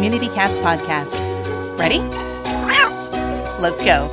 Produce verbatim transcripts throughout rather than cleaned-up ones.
Community Cats podcast. Ready? Let's go.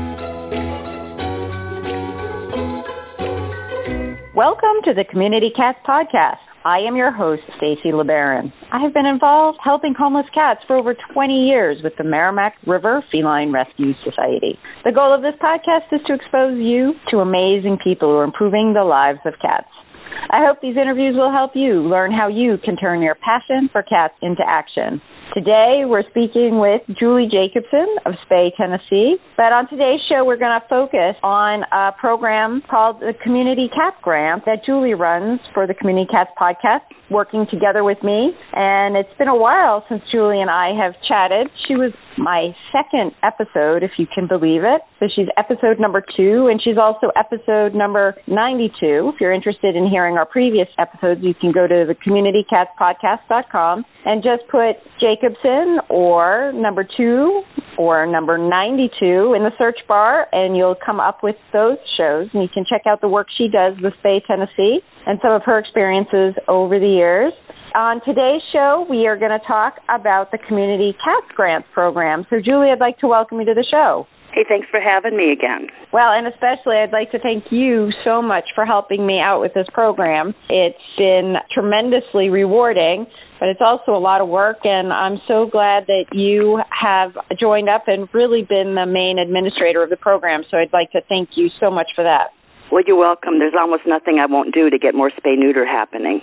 Welcome to the Community Cats podcast. I am your host, Stacy LeBaron. I have been involved helping homeless cats for over twenty years with the Merrimack River Feline Rescue Society. The goal of this podcast is to expose you to amazing people who are improving the lives of cats. I hope these interviews will help you learn how you can turn your passion for cats into action. Today, we're speaking with Julie Jacobson of Spay, Tennessee. But on today's show, we're going to focus on a program called the Community Cats Grant that Julie runs for the Community Cats podcast, working together with me. And it's been a while since Julie and I have chatted. She was my second episode, if you can believe it. So she's episode number two, and she's also episode number ninety-two. If you're interested in hearing our previous episodes, you can go to the community cats podcast dot com and just put Jacobson or number two or number ninety-two in the search bar, and you'll come up with those shows. And you can check out the work she does with Spay Tennessee and some of her experiences over the years. On today's show, we are going to talk about the Community Cats Grants program. So, Julie, I'd like to welcome you to the show. Hey, thanks for having me again. Well, and especially I'd like to thank you so much for helping me out with this program. It's been tremendously rewarding, but it's also a lot of work, and I'm so glad that you have joined up and really been the main administrator of the program. So I'd like to thank you so much for that. Well, you're welcome. There's almost nothing I won't do to get more spay-neuter happening.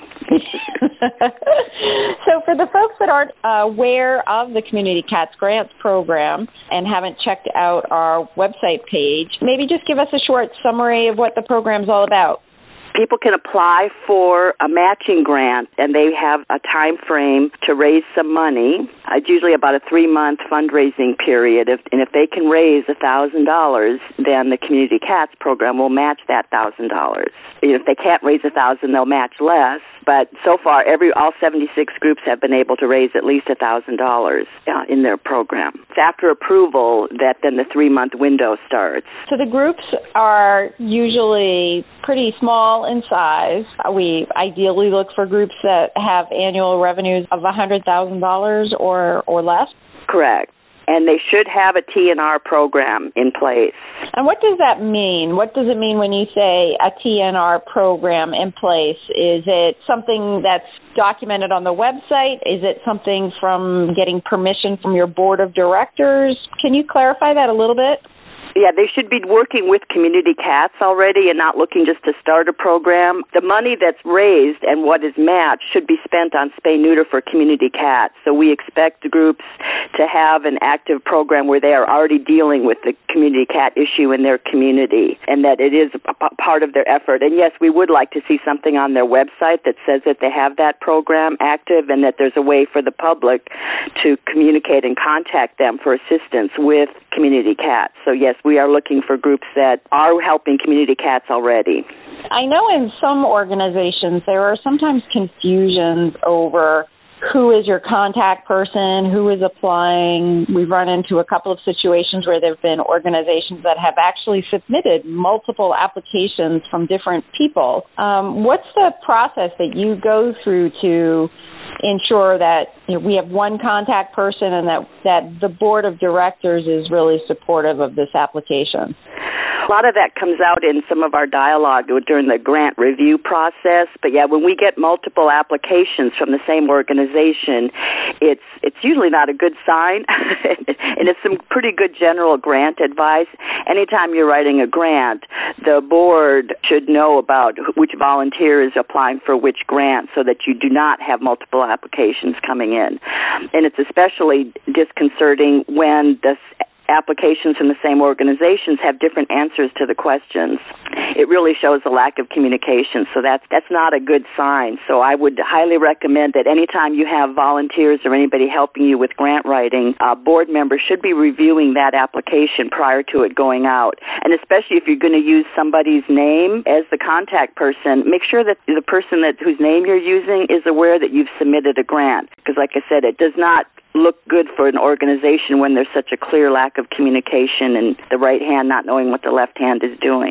So for the folks that aren't uh, aware of the Community Cats Grants program and haven't checked out our website page, maybe just give us a short summary of what the program's all about. People can apply for a matching grant, and they have a time frame to raise some money. It's usually about a three-month fundraising period, if, and if they can raise one thousand dollars, then the Community Cats program will match that one thousand dollars. If they can't raise one thousand dollars, they'll match less. But so far, every all seventy-six groups have been able to raise at least one thousand dollars uh, in their program. It's after approval that then the three-month window starts. So the groups are usually pretty small in size. We ideally look for groups that have annual revenues of one hundred thousand dollars or, or less. Correct. And they should have a T N R program in place. And what does that mean? What does it mean when you say a T N R program in place? Is it something that's documented on the website? Is it something from getting permission from your board of directors? Can you clarify that a little bit? Yeah, they should be working with Community Cats already and not looking just to start a program. The money that's raised and what is matched should be spent on spay-neuter for Community Cats. So we expect the groups to have an active program where they are already dealing with the community cat issue in their community and that it is a p- part of their effort. And yes, we would like to see something on their website that says that they have that program active and that there's a way for the public to communicate and contact them for assistance with Community Cats. So yes, we are looking for groups that are helping Community Cats already. I know in some organizations there are sometimes confusions over who is your contact person, who is applying. We've run into a couple of situations where there have been organizations that have actually submitted multiple applications from different people. Um, what's the process that you go through to ensure that, you know, we have one contact person and that, that the board of directors is really supportive of this application? A lot of that comes out in some of our dialogue during the grant review process. But, yeah, when we get multiple applications from the same organization, it's it's usually not a good sign, and it's some pretty good general grant advice. Anytime you're writing a grant, the board should know about which volunteer is applying for which grant so that you do not have multiple applications coming in. And it's especially disconcerting when the applications from the same organizations have different answers to the questions. It really shows a lack of communication, so that's that's not a good sign. So I would highly recommend that anytime you have volunteers or anybody helping you with grant writing, uh, board members should be reviewing that application prior to it going out. And especially if you're going to use somebody's name as the contact person, make sure that the person that whose name you're using is aware that you've submitted a grant. Because like I said, it does not look good for an organization when there's such a clear lack of communication and the right hand not knowing what the left hand is doing.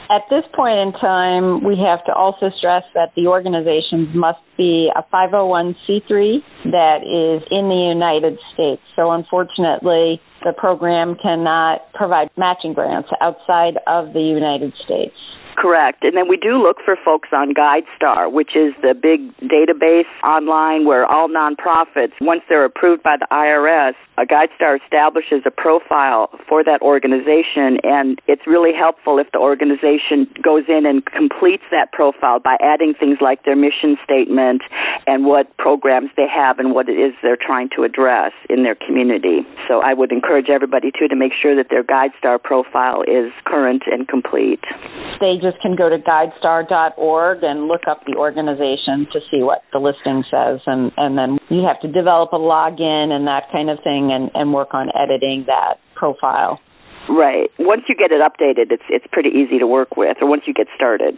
At this point in time, we have to also stress that the organizations must be a five oh one c three that is in the United States. So unfortunately, the program cannot provide matching grants outside of the United States. Correct. And then we do look for folks on GuideStar, which is the big database online where all nonprofits, once they're approved by the I R S, a GuideStar establishes a profile for that organization, and it's really helpful if the organization goes in and completes that profile by adding things like their mission statement and what programs they have and what it is they're trying to address in their community. So I would encourage everybody, too, to make sure that their GuideStar profile is current and complete. They just can go to guidestar dot org and look up the organization to see what the listing says, and, and then you have to develop a login and that kind of thing and, and work on editing that profile. Right. Once you get it updated, it's it's pretty easy to work with, or once you get started.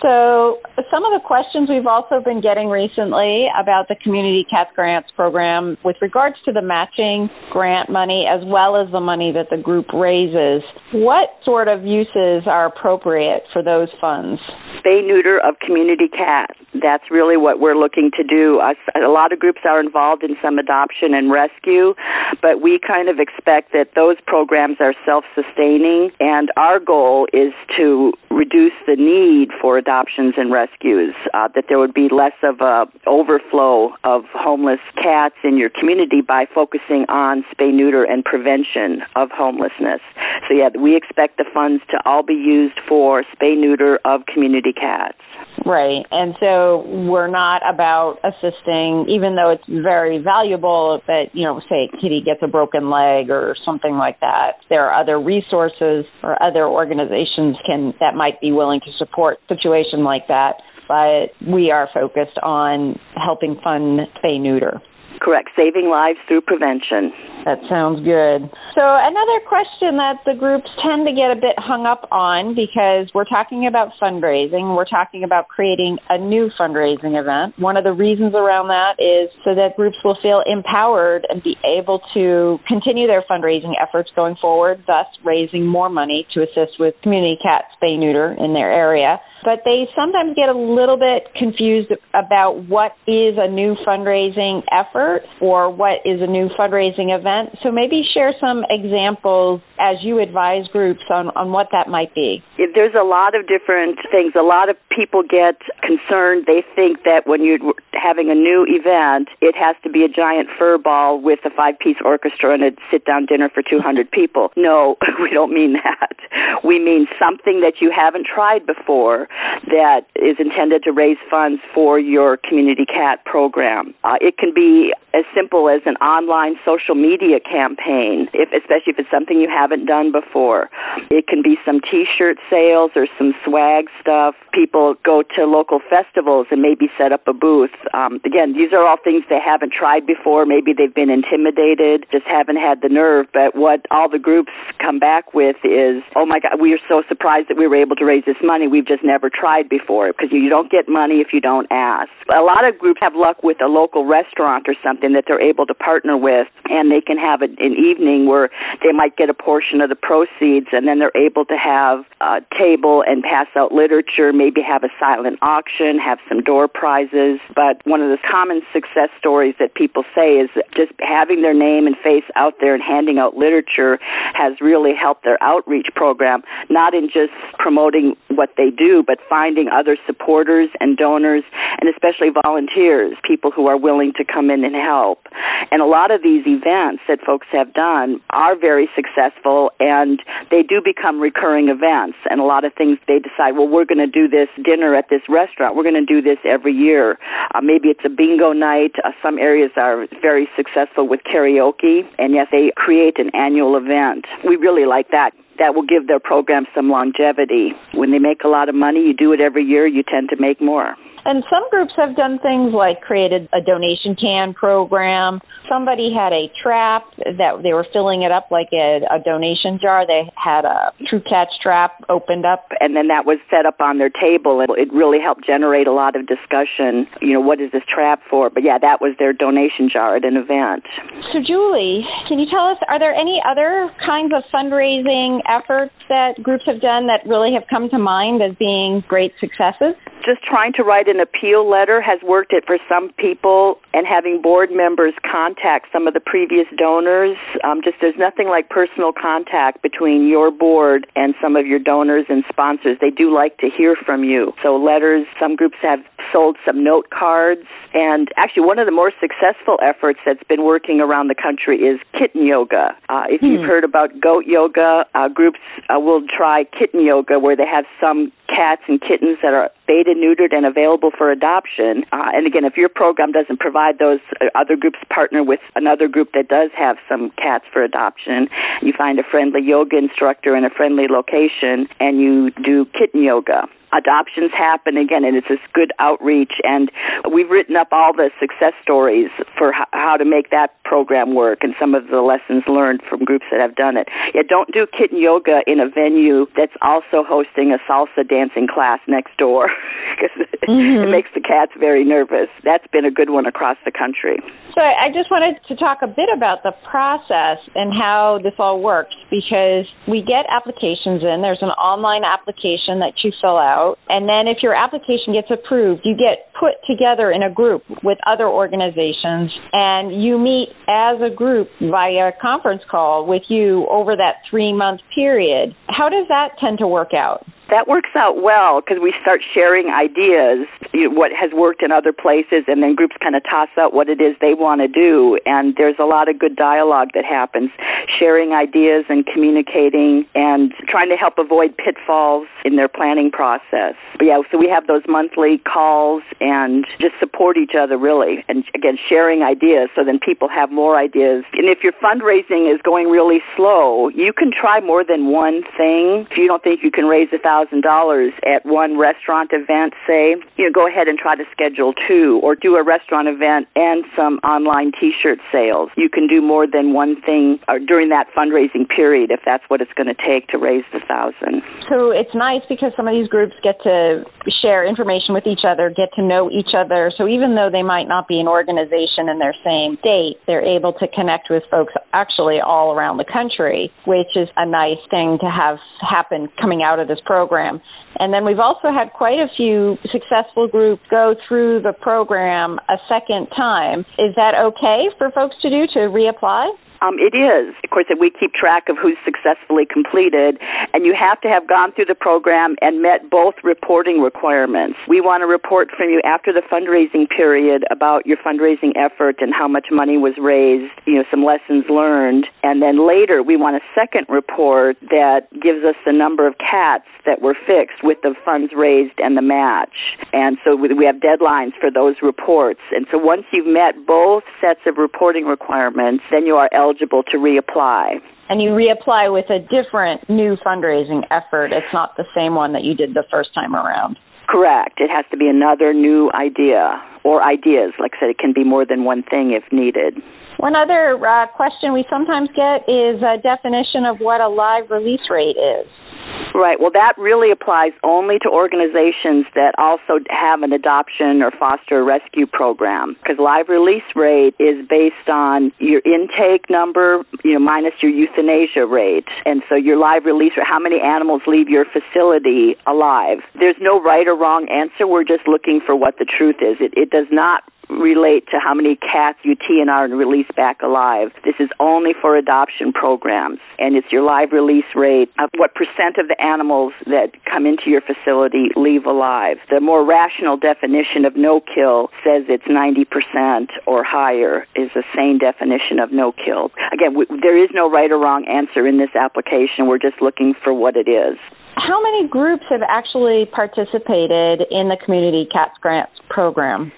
So some of the questions we've also been getting recently about the Community Cats Grants program with regards to the matching grant money as well as the money that the group raises, what sort of uses are appropriate for those funds? Spay neuter of community cats. That's really what we're looking to do. A lot of groups are involved in some adoption and rescue, but we kind of expect that those programs are self-sustaining, and our goal is to reduce the need for adoptions and rescues, uh, that there would be less of a overflow of homeless cats in your community by focusing on spay neuter and prevention of homelessness. So yeah, we expect the funds to all be used for spay neuter of community cats. Right, and so we're not about assisting, even though it's very valuable that, you know, say kitty gets a broken leg or something like that. There are other resources or other organizations can that might be willing to support a situation like that, but we are focused on helping fund spay neuter. Correct, saving lives through prevention. That sounds good. So another question that the groups tend to get a bit hung up on, because we're talking about fundraising, we're talking about creating a new fundraising event. One of the reasons around that is so that groups will feel empowered and be able to continue their fundraising efforts going forward, thus raising more money to assist with community cat spay neuter in their area. But they sometimes get a little bit confused about what is a new fundraising effort or what is a new fundraising event. So maybe share some examples as you advise groups on, on what that might be. There's a lot of different things. A lot of people get concerned. They think that when you're having a new event, it has to be a giant fur ball with a five-piece orchestra and a sit-down dinner for two hundred people. No, we don't mean that. We mean something that you haven't tried before that is intended to raise funds for your community cat program. Uh, it can be as simple as an online social media campaign, if, especially if it's something you haven't done before. It can be some T-shirt sales or some swag stuff. People go to local festivals and maybe set up a booth. Um, again, these are all things they haven't tried before. Maybe they've been intimidated, just haven't had the nerve. But what all the groups come back with is, oh my God, we are so surprised that we were able to raise this money. We've just never tried before, because you don't get money if you don't ask. A lot of groups have luck with a local restaurant or something that they're able to partner with, and they can have an evening where they might get a portion of the proceeds, and then they're able to have a table and pass out literature, maybe have a silent auction, have some door prizes. But one of the common success stories that people say is that just having their name and face out there and handing out literature has really helped their outreach program, not in just promoting what they do, but finding other supporters and donors, and especially volunteers, people who are willing to come in and help. And a lot of these events that folks have done are very successful, and they do become recurring events. And a lot of things they decide, well, we're going to do this dinner at this restaurant. We're going to do this every year. Uh, maybe it's a bingo night. Uh, some areas are very successful with karaoke, and yet they create an annual event. We really like that. That will give their program some longevity. When they make a lot of money, you do it every year, you tend to make more. And some groups have done things like created a donation can program. Somebody had a trap that they were filling it up like a, a donation jar. They had a True Catch trap opened up. And then that was set up on their table, and it really helped generate a lot of discussion. You know, what is this trap for? But yeah, that was their donation jar at an event. So Julie, can you tell us, are there any other kinds of fundraising efforts that groups have done that really have come to mind as being great successes? Just trying to write an appeal letter has worked it for some people, and having board members contact some of the previous donors. Um, just there's nothing like personal contact between your board and some of your donors and sponsors. They do like to hear from you. So letters, some groups have sold some note cards. And actually, one of the more successful efforts that's been working around the country is kitten yoga. Uh, if hmm. you've heard about goat yoga, uh, groups uh, will try kitten yoga, where they have some cats and kittens that are spayed and neutered and available for adoption. Uh, and again, if your program doesn't provide those, uh, other groups partner with another group that does have some cats for adoption. You find a friendly yoga instructor in a friendly location, and you do kitten yoga. Adoptions happen again, and it's this good outreach, and we've written up all the success stories for h- how to make that program work and some of the lessons learned from groups that have done it. Yeah, don't do kitten yoga in a venue that's also hosting a salsa dancing class next door, because mm-hmm. it makes the cats very nervous. That's been a good one across the country. So I just wanted to talk a bit about the process and how this all works, because we get applications in. There's an online application that you fill out. And then if your application gets approved, you get put together in a group with other organizations, and you meet as a group via conference call with you over that three-month period. How does that tend to work out? That works out well, because we start sharing ideas, you know, what has worked in other places, and then groups kind of toss out what it is they want to do, and there's a lot of good dialogue that happens, sharing ideas and communicating and trying to help avoid pitfalls in their planning process. But yeah, so we have those monthly calls and just support each other, really, and again, sharing ideas, so then people have more ideas. And if your fundraising is going really slow, you can try more than one thing. If you don't think you can raise a thousand dollars at one restaurant event, say, you know, go ahead and try to schedule two, or do a restaurant event and some online T-shirt sales. You can do more than one thing uh, during that fundraising period if that's what it's going to take to raise the thousand. So it's nice because some of these groups get to share information with each other, get to know each other. So even though they might not be an organization in their same state, they're able to connect with folks actually all around the country, which is a nice thing to have happen coming out of this program. And then we've also had quite a few successful groups go through the program a second time. Is that okay for folks to do, to reapply? Um, it is. Of course, we keep track of who's successfully completed, and you have to have gone through the program and met both reporting requirements. We want a report from you after the fundraising period about your fundraising effort and how much money was raised, you know, some lessons learned, and then later we want a second report that gives us the number of cats that were fixed with the funds raised and the match. And so we have deadlines for those reports. And so once you've met both sets of reporting requirements, then you are eligible eligible to reapply. And you reapply with a different new fundraising effort. It's not the same one that you did the first time around. Correct. It has to be another new idea, or ideas. Like I said, it can be more than one thing if needed. One other uh, question we sometimes get is a definition of what a live release rate is. Right. Well, that really applies only to organizations that also have an adoption or foster rescue program, because live release rate is based on your intake number, you know, minus your euthanasia rate. And so your live release rate, how many animals leave your facility alive. There's no right or wrong answer. We're just looking for what the truth is. It, it does not relate to how many cats you T N R and release back alive. This is only for adoption programs, and it's your live release rate of what percent of the animals that come into your facility leave alive. The more rational definition of no-kill says it's ninety percent or higher is a sane definition of no-kill. Again, we, there is no right or wrong answer in this application. We're just looking for what it is. How many groups have actually participated in the Community Cats Grants program?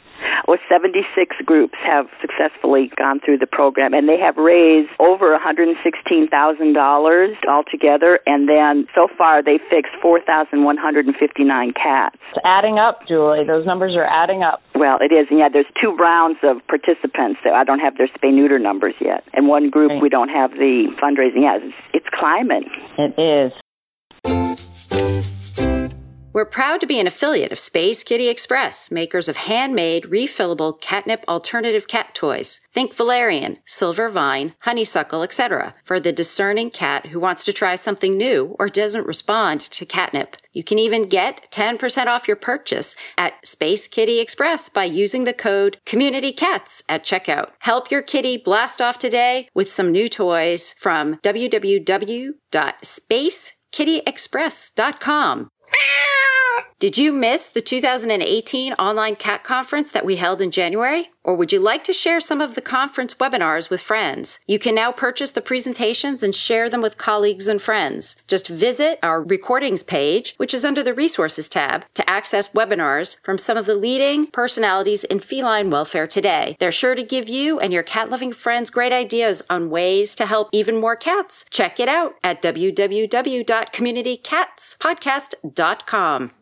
or seventy-six groups have successfully gone through the program, and they have raised over one hundred sixteen thousand dollars altogether, and then so far they fixed four thousand one hundred fifty-nine cats. It's adding up, Julie. Those numbers are adding up. Well, it is, and yeah, there's two rounds of participants. So I don't have their spay-neuter numbers yet. And one group, right. We don't have the fundraising yet. It's, it's climbing. It is. We're proud to be an affiliate of Space Kitty Express, makers of handmade, refillable catnip alternative cat toys. Think valerian, silver vine, honeysuckle, et cetera for the discerning cat who wants to try something new or doesn't respond to catnip. You can even get ten percent off your purchase at Space Kitty Express by using the code CommunityCats at checkout. Help your kitty blast off today with some new toys from w w w dot space kitty express dot com. Did you miss the two thousand eighteen online cat conference that we held in January? Or would you like to share some of the conference webinars with friends? You can now purchase the presentations and share them with colleagues and friends. Just visit our recordings page, which is under the resources tab, to access webinars from some of the leading personalities in feline welfare today. They're sure to give you and your cat-loving friends great ideas on ways to help even more cats. Check it out at w w w dot community cats podcast dot com.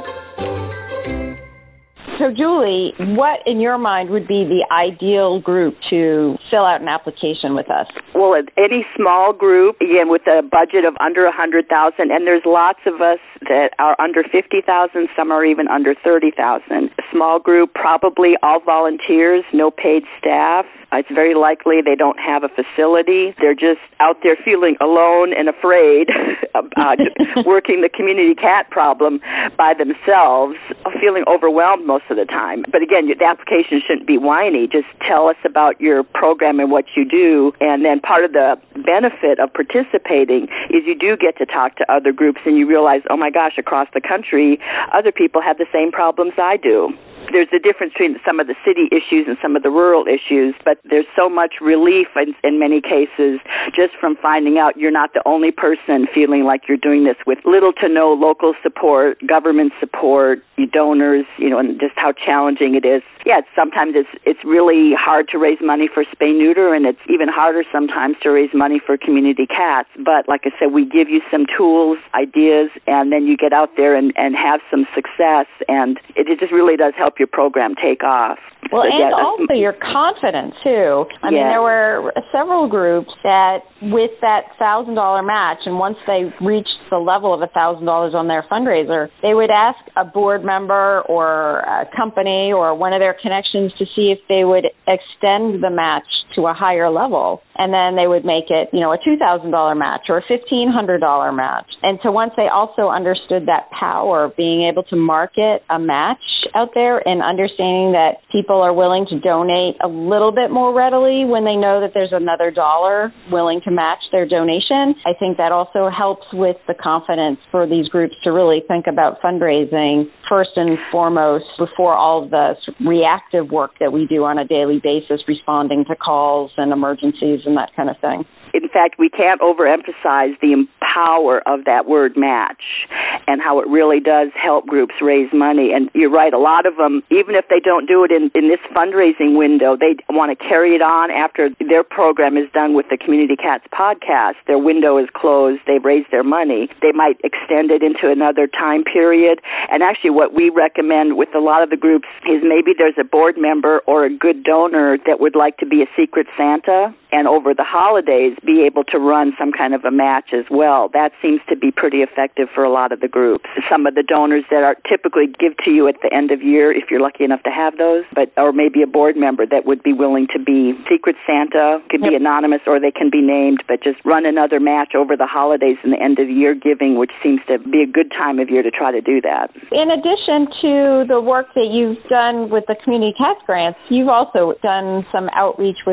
So, Julie, what in your mind would be the ideal group to fill out an application with us? Well, any small group, again, with a budget of under one hundred thousand dollars, and there's lots of us that are under fifty thousand dollars, some are even under thirty thousand dollars. A small group, probably all volunteers, no paid staff. It's very likely they don't have a facility. They're just out there feeling alone and afraid about working the community cat problem by themselves, feeling overwhelmed most of the time. But again, the application shouldn't be whiny. Just tell us about your program and what you do. And then part of the benefit of participating is you do get to talk to other groups and you realize, oh my gosh, across the country, other people have the same problems I do. There's a difference between some of the city issues and some of the rural issues, but there's so much relief in, in many cases just from finding out you're not the only person feeling like you're doing this with little to no local support, government support, donors, you know, and just how challenging it is. Yeah, it's, sometimes it's it's really hard to raise money for spay-neuter, and it's even harder sometimes to raise money for community cats. But like I said, we give you some tools, ideas, and then you get out there and, and have some success, and it, it just really does help your program take off. Well, so, and yeah, also your confidence, too. I yeah. mean, there were several groups that, with that one thousand dollars match, and once they reached the level of one thousand dollars on their fundraiser, they would ask a board member or a company or one of their connections to see if they would extend the match to a higher level. And then they would make it, you know, a two thousand dollars match or a fifteen hundred dollars match. And so once they also understood that power of being able to market a match out there and understanding that people are willing to donate a little bit more readily when they know that there's another dollar willing to match their donation, I think that also helps with the confidence for these groups to really think about fundraising first and foremost before all of the reactive work that we do on a daily basis, responding to calls and emergencies and that kind of thing. In fact, we can't overemphasize the power of that word match and how it really does help groups raise money. And you're right, a lot of them, even if they don't do it in, in this fundraising window, they want to carry it on after their program is done with the Community Cats podcast. Their window is closed. They've raised their money. They might extend it into another time period. And actually what we recommend with a lot of the groups is maybe there's a board member or a good donor that would like to be a secret Santa and over the holidays be able to run some kind of a match as well. That seems to be pretty effective for a lot of the groups. Some of the donors that are typically give to you at the end of year, if you're lucky enough to have those, but or maybe a board member that would be willing to be secret Santa, could be yep. anonymous or they can be named, but just run another match over the holidays and the end of year giving, which seems to be a good time of year to try to do that. In addition to the work that you've done with the Community Cats grants, you've also done some outreach with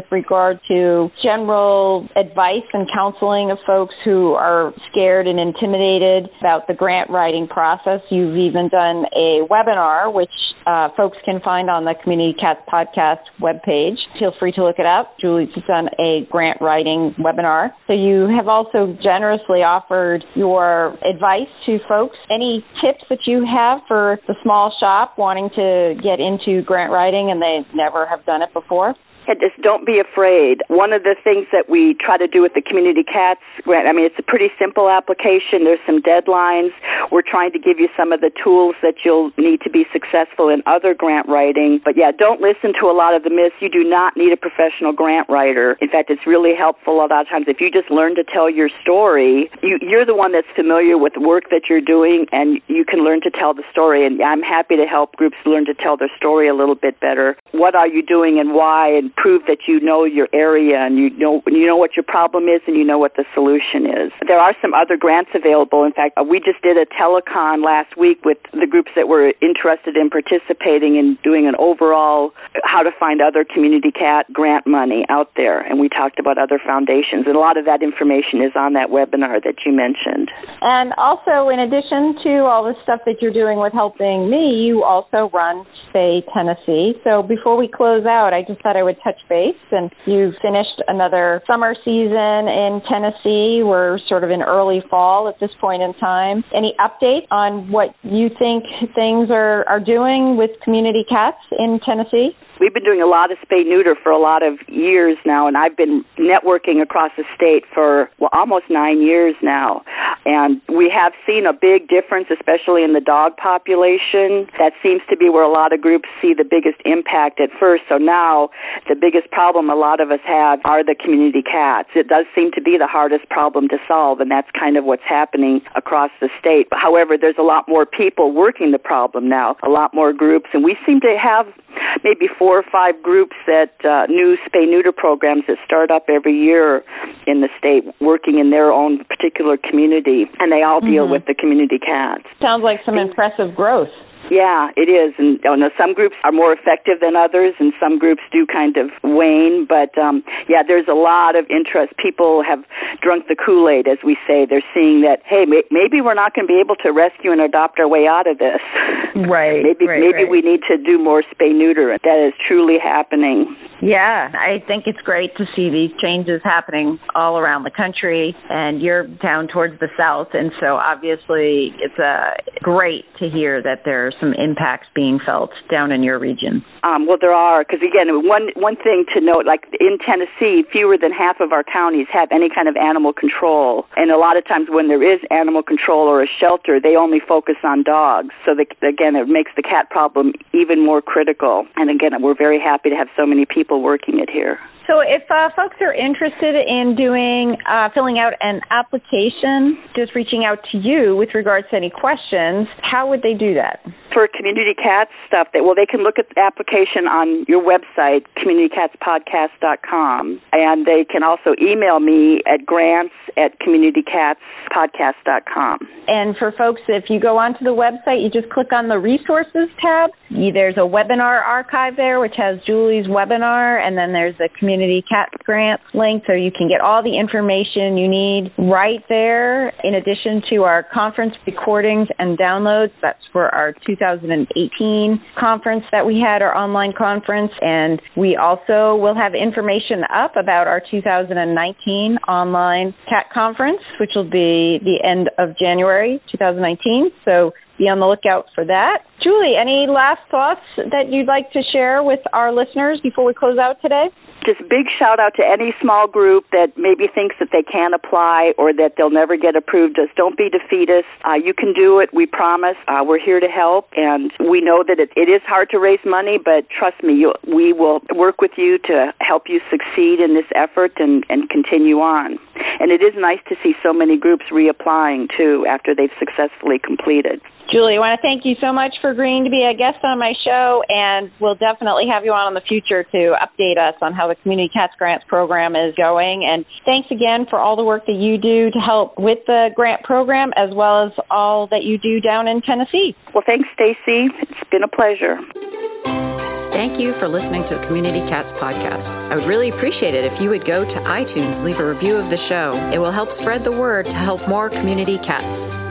regard to general advice and counseling of folks who are scared and intimidated about the grant writing process. You've even done a webinar, which uh, folks can find on the Community Cats Podcast webpage. Feel free to look it up. Julie's done a grant writing webinar. So you have also generously offered your advice to folks. Any tips that you have for the small shop wanting to get into grant writing and they never have done it before? And just don't be afraid. One of the things that we try to do with the Community Cats grant, I mean, it's a pretty simple application. There's some deadlines. We're trying to give you some of the tools that you'll need to be successful in other grant writing. But yeah, don't listen to a lot of the myths. You do not need a professional grant writer. In fact, it's really helpful a lot of times if you just learn to tell your story. You, you're the one that's familiar with the work that you're doing, and you can learn to tell the story. And I'm happy to help groups learn to tell their story a little bit better. What are you doing and why? And prove that you know your area and you know you know what your problem is and you know what the solution is. There are some other grants available. In fact, we just did a telecon last week with the groups that were interested in participating in doing an overall how to find other Community Cat grant money out there. And we talked about other foundations. And a lot of that information is on that webinar that you mentioned. And also, in addition to all the stuff that you're doing with Helping Me, you also run Spay Tennessee. So before we close out, I just thought I would touch base. And you finished another summer season in Tennessee. We're sort of in early fall at this point in time. Any update on what you think things are, are doing with Community Cats in Tennessee? We've been doing a lot of spay-neuter for a lot of years now, and I've been networking across the state for, well, almost nine years now. And we have seen a big difference, especially in the dog population. That seems to be where a lot of groups see the biggest impact at first. So now the biggest problem a lot of us have are the community cats. It does seem to be the hardest problem to solve, and that's kind of what's happening across the state. However, there's a lot more people working the problem now, a lot more groups, and we seem to have maybe four or five groups that uh, new spay-neuter programs that start up every year in the state working in their own particular community, and they all deal mm-hmm. with the community cats. Sounds like some impressive growth. Yeah, it is. And you know, some groups are more effective than others, and some groups do kind of wane. But, um, yeah, there's a lot of interest. People have drunk the Kool-Aid, as we say. They're seeing that, hey, may- maybe we're not going to be able to rescue and adopt our way out of this. Right, maybe right, maybe right. we need to do more spay-neuter. That is truly happening. Yeah, I think it's great to see these changes happening all around the country, and you're down towards the south, and so obviously it's uh, great to hear that there's some impacts being felt down in your region. Um, well, there are, because again, one one thing to note, like in Tennessee, fewer than half of our counties have any kind of animal control, and a lot of times when there is animal control or a shelter, they only focus on dogs. So the, again, it makes the cat problem even more critical. And again, we're very happy to have so many people working it here. So if uh, folks are interested in doing, uh, filling out an application, just reaching out to you with regards to any questions, how would they do that? For Community Cats stuff, they, well, they can look at the application on your website, community cats podcast dot com, and they can also email me at grants at community cats podcast dot com. And for folks, if you go onto the website, you just click on the resources tab. There's a webinar archive there, which has Julie's webinar, and then there's a Community Cats Grants link, so you can get all the information you need right there, in addition to our conference recordings and downloads. That's for our two thousand eighteen conference that we had, our online conference, and we also will have information up about our two thousand nineteen online cat conference, which will be the end of January two thousand nineteen, so be on the lookout for that. Julie, any last thoughts that you'd like to share with our listeners before we close out today? Just big shout out to any small group that maybe thinks that they can't apply or that they'll never get approved. Just don't be defeatist. Uh, you can do it. We promise. Uh, we're here to help, and we know that it, it is hard to raise money, but trust me, you, we will work with you to help you succeed in this effort and, and continue on. And it is nice to see so many groups reapplying, too, after they've successfully completed. Julie, I want to thank you so much for agreeing to be a guest on my show, and we'll definitely have you on in the future to update us on how the Community Cats Grants program is going. And thanks again for all the work that you do to help with the grant program, as well as all that you do down in Tennessee. Well, thanks, Stacy. It's been a pleasure. Thank you for listening to the Community Cats podcast. I would really appreciate it if you would go to iTunes, leave a review of the show. It will help spread the word to help more community cats.